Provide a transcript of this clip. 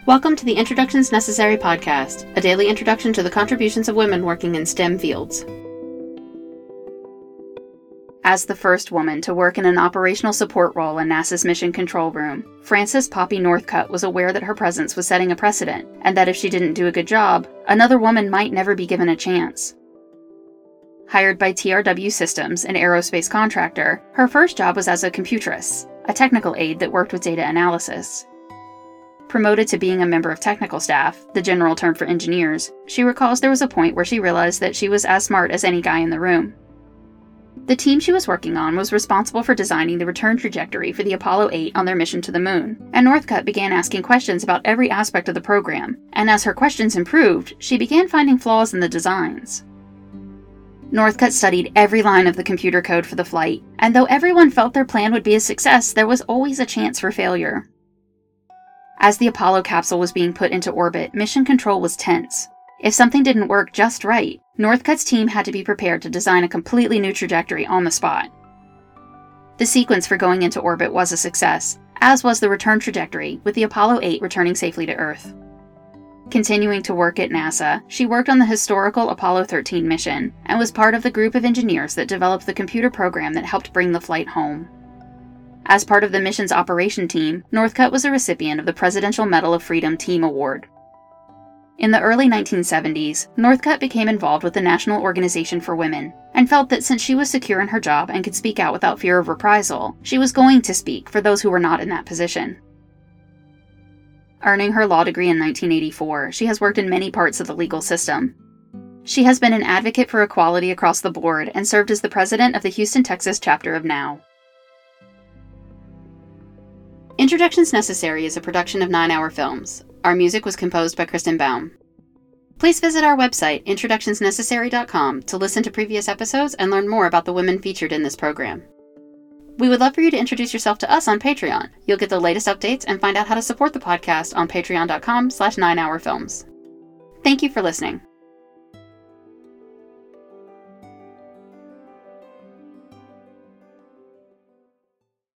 Welcome to the Introductions Necessary podcast, a daily introduction to the contributions of women working in STEM fields. As the first woman to work in an operational support role in NASA's Mission Control Room, Frances Poppy Northcutt was aware that her presence was setting a precedent, and that if she didn't do a good job, another woman might never be given a chance. Hired by TRW Systems, an aerospace contractor, her first job was as a computress, a technical aide that worked with data analysis. Promoted to being a member of technical staff, the general term for engineers, she recalls there was a point where she realized that she was as smart as any guy in the room. The team she was working on was responsible for designing the return trajectory for the Apollo 8 on their mission to the moon, and Northcutt began asking questions about every aspect of the program, and as her questions improved, she began finding flaws in the designs. Northcutt studied every line of the computer code for the flight, and though everyone felt their plan would be a success, there was always a chance for failure. As the Apollo capsule was being put into orbit, mission control was tense. If something didn't work just right, Northcutt's team had to be prepared to design a completely new trajectory on the spot. The sequence for going into orbit was a success, as was the return trajectory, with the Apollo 8 returning safely to Earth. Continuing to work at NASA, she worked on the historical Apollo 13 mission, and was part of the group of engineers that developed the computer program that helped bring the flight home. As part of the mission's operation team, Northcutt was a recipient of the Presidential Medal of Freedom Team Award. In the early 1970s, Northcutt became involved with the National Organization for Women, and felt that since she was secure in her job and could speak out without fear of reprisal, she was going to speak for those who were not in that position. Earning her law degree in 1984, she has worked in many parts of the legal system. She has been an advocate for equality across the board and served as the president of the Houston, Texas chapter of NOW. Introductions Necessary is a production of 9 Hour Films. Our music was composed by Kristen Baum. Please visit our website, introductionsnecessary.com, to listen to previous episodes and learn more about the women featured in this program. We would love for you to introduce yourself to us on Patreon. You'll get the latest updates and find out how to support the podcast on patreon.com/9hourfilms. Thank you for listening.